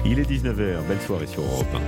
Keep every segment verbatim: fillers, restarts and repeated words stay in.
Il est dix-neuf heures, belle soirée sur Europe un.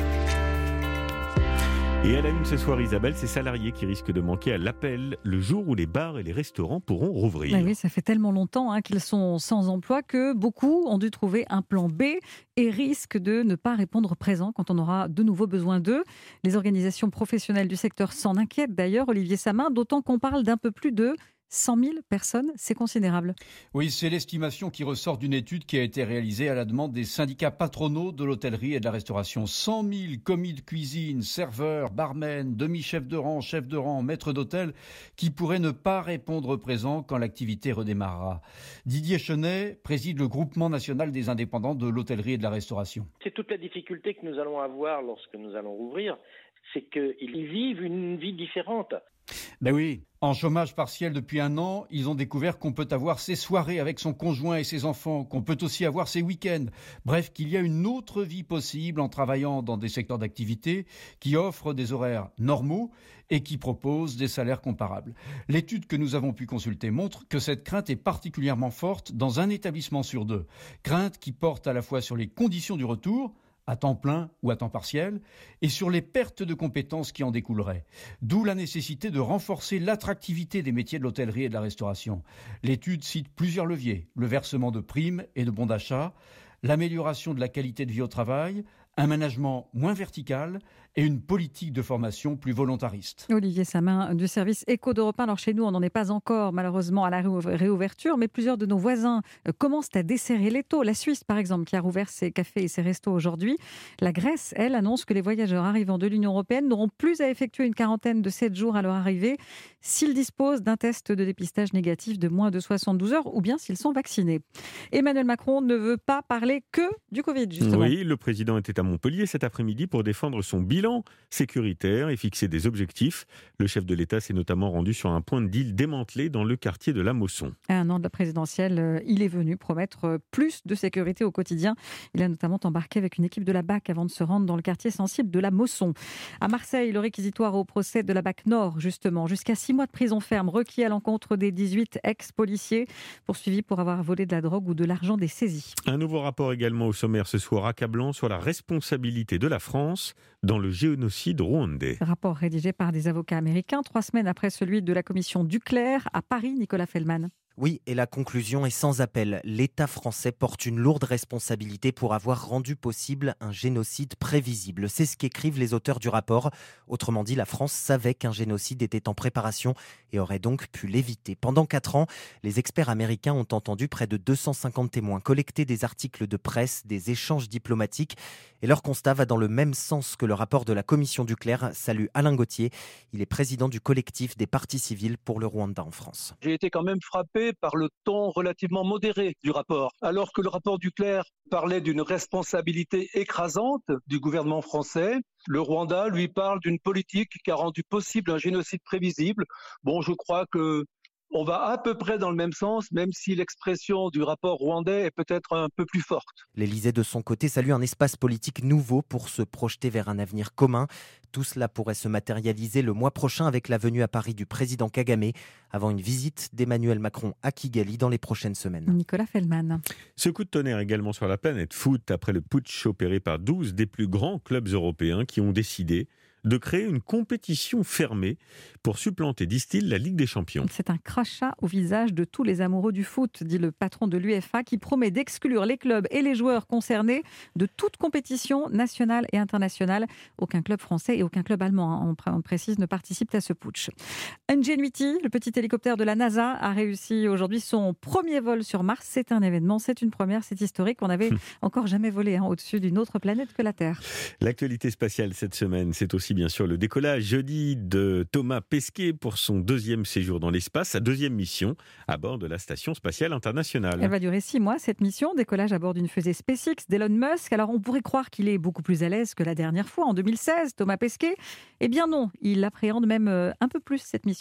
Et à la une ce soir, Isabelle, ces salariés qui risquent de manquer à l'appel le jour où les bars et les restaurants pourront rouvrir. Ah oui, ça fait tellement longtemps hein, qu'ils sont sans emploi que beaucoup ont dû trouver un plan B et risquent de ne pas répondre présent quand on aura de nouveau besoin d'eux. Les organisations professionnelles du secteur s'en inquiètent d'ailleurs, Olivier Samin, d'autant qu'on parle d'un peu plus de cent mille personnes, c'est considérable. Oui, c'est l'estimation qui ressort d'une étude qui a été réalisée à la demande des syndicats patronaux de l'hôtellerie et de la restauration. cent mille commis de cuisine, serveurs, barmen, demi-chefs de rang, chefs de rang, maîtres d'hôtel qui pourraient ne pas répondre présent quand l'activité redémarrera. Didier Chenet préside le groupement national des indépendants de l'hôtellerie et de la restauration. C'est toute la difficulté que nous allons avoir lorsque nous allons rouvrir, c'est qu'ils vivent une vie différente. Ben oui, en chômage partiel depuis un an, ils ont découvert qu'on peut avoir ses soirées avec son conjoint et ses enfants, qu'on peut aussi avoir ses week-ends. Bref, qu'il y a une autre vie possible en travaillant dans des secteurs d'activité qui offrent des horaires normaux et qui proposent des salaires comparables. L'étude que nous avons pu consulter montre que cette crainte est particulièrement forte dans un établissement sur deux. Crainte qui porte à la fois sur les conditions du retour, à temps plein ou à temps partiel, et sur les pertes de compétences qui en découleraient. D'où la nécessité de renforcer l'attractivité des métiers de l'hôtellerie et de la restauration. L'étude cite plusieurs leviers, le versement de primes et de bons d'achat, l'amélioration de la qualité de vie au travail, un management moins vertical et une politique de formation plus volontariste. Olivier Samin du service Éco d'Europe un. Alors chez nous, on n'en est pas encore malheureusement à la réouverture, mais plusieurs de nos voisins commencent à desserrer l'étau. La Suisse, par exemple, qui a rouvert ses cafés et ses restos aujourd'hui. La Grèce, elle, annonce que les voyageurs arrivant de l'Union européenne n'auront plus à effectuer une quarantaine de sept jours à leur arrivée s'ils disposent d'un test de dépistage négatif de moins de soixante-douze heures ou bien s'ils sont vaccinés. Emmanuel Macron ne veut pas parler que du Covid, justement. Oui, le président était à Montpellier cet après-midi pour défendre son bilan sécuritaire et fixer des objectifs. Le chef de l'État s'est notamment rendu sur un point de deal démantelé dans le quartier de la Mosson. À un an de la présidentielle, il est venu promettre plus de sécurité au quotidien. Il a notamment embarqué avec une équipe de la B A C avant de se rendre dans le quartier sensible de la Mosson. À Marseille, le réquisitoire au procès de la B A C Nord, justement, jusqu'à six mois de prison ferme requis à l'encontre des dix-huit ex-policiers poursuivis pour avoir volé de la drogue ou de l'argent des saisies. Un nouveau rapport également au sommaire ce soir accablant sur la responsabilité de la France dans le génocide rwandais. Rapport rédigé par des avocats américains, trois semaines après celui de la commission Duclerc à Paris, Nicolas Fellman. Oui, et la conclusion est sans appel. L'État français porte une lourde responsabilité pour avoir rendu possible un génocide prévisible. C'est ce qu'écrivent les auteurs du rapport. Autrement dit, la France savait qu'un génocide était en préparation et aurait donc pu l'éviter. Pendant quatre ans, les experts américains ont entendu près de deux cent cinquante témoins, collecté des articles de presse, des échanges diplomatiques. Et leur constat va dans le même sens que le rapport de la commission Duclerc. Salut Alain Gauthier, il est président du collectif des parties civiles pour le Rwanda en France. J'ai été quand même frappé par le ton relativement modéré du rapport. Alors que le rapport Duclerc parlait d'une responsabilité écrasante du gouvernement français, le Rwanda lui parle d'une politique qui a rendu possible un génocide prévisible. Bon, je crois que on va à peu près dans le même sens, même si l'expression du rapport rwandais est peut-être un peu plus forte. L'Élysée, de son côté, salue un espace politique nouveau pour se projeter vers un avenir commun. Tout cela pourrait se matérialiser le mois prochain avec la venue à Paris du président Kagame, avant une visite d'Emmanuel Macron à Kigali dans les prochaines semaines. Nicolas Fellman. Ce coup de tonnerre également sur la planète foot après le putsch opéré par douze des plus grands clubs européens qui ont décidé de créer une compétition fermée pour supplanter, disent-ils, la Ligue des Champions. C'est un crachat au visage de tous les amoureux du foot, dit le patron de l'U E F A, qui promet d'exclure les clubs et les joueurs concernés de toute compétition nationale et internationale. Aucun club français et aucun club allemand, on précise, ne participent à ce putsch. Ingenuity, le petit hélicoptère de la NASA, a réussi aujourd'hui son premier vol sur Mars. C'est un événement, c'est une première, c'est historique. On n'avait encore jamais volé hein, au-dessus d'une autre planète que la Terre. L'actualité spatiale cette semaine, c'est aussi bien sûr le décollage jeudi de Thomas Pesquet pour son deuxième séjour dans l'espace, sa deuxième mission à bord de la Station spatiale internationale. Elle va durer six mois, cette mission, décollage à bord d'une fusée SpaceX d'Elon Musk. Alors on pourrait croire qu'il est beaucoup plus à l'aise que la dernière fois, en deux mille seize, Thomas Pesquet. Eh bien non, il appréhende même un peu plus cette mission.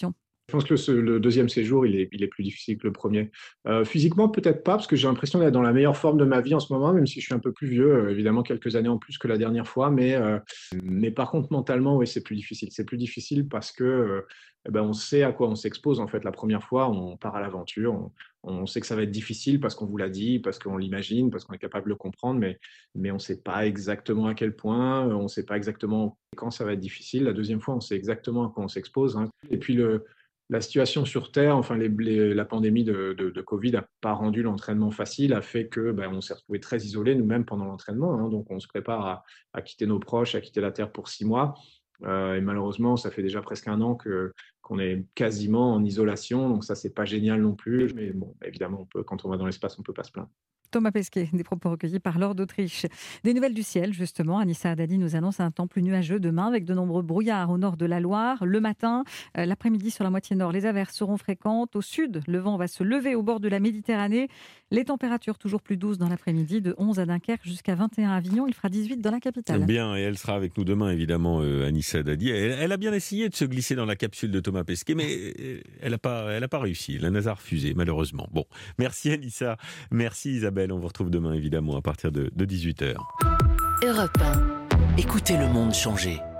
Je pense que le, le deuxième séjour, il est, il est plus difficile que le premier. Euh, physiquement, peut-être pas, parce que j'ai l'impression d'être dans la meilleure forme de ma vie en ce moment, même si je suis un peu plus vieux, euh, évidemment quelques années en plus que la dernière fois. Mais, euh, mais par contre, mentalement, oui, c'est plus difficile. C'est plus difficile parce que euh, eh ben, on sait à quoi on s'expose. En fait, la première fois, on part à l'aventure. On, on sait que ça va être difficile parce qu'on vous l'a dit, parce qu'on l'imagine, parce qu'on est capable de le comprendre, mais, mais on ne sait pas exactement à quel point, on ne sait pas exactement quand ça va être difficile. La deuxième fois, on sait exactement à quoi on s'expose, hein. Et puis, le la situation sur Terre, enfin les, les, la pandémie de, de, de Covid n'a pas rendu l'entraînement facile, a fait que ben, on s'est retrouvé très isolés nous-mêmes pendant l'entraînement, hein. Donc on se prépare à, à quitter nos proches, à quitter la Terre pour six mois. Euh, et malheureusement, ça fait déjà presque un an que, qu'on est quasiment en isolation. Donc ça, c'est pas génial non plus. Mais bon, évidemment, on peut, quand on va dans l'espace, on peut pas se plaindre. Thomas Pesquet, des propos recueillis par Laure d'Autriche. Des nouvelles du ciel, justement. Anissa Haddadi nous annonce un temps plus nuageux demain avec de nombreux brouillards au nord de la Loire. Le matin, euh, l'après-midi sur la moitié nord, les averses seront fréquentes. Au sud, le vent va se lever au bord de la Méditerranée. Les températures toujours plus douces dans l'après-midi, de onze à Dunkerque jusqu'à vingt et un à Avignon. Il fera dix-huit dans la capitale. Bien, et elle sera avec nous demain, évidemment, euh, Anissa Haddadi. Elle, elle a bien essayé de se glisser dans la capsule de Thomas Pesquet, mais elle n'a pas, elle a pas réussi. La NASA a refusé, malheureusement. Bon, merci Anissa, merci Isabelle. On vous retrouve demain, évidemment, à partir de, de dix-huit heures. Europe un. Écoutez le monde changer.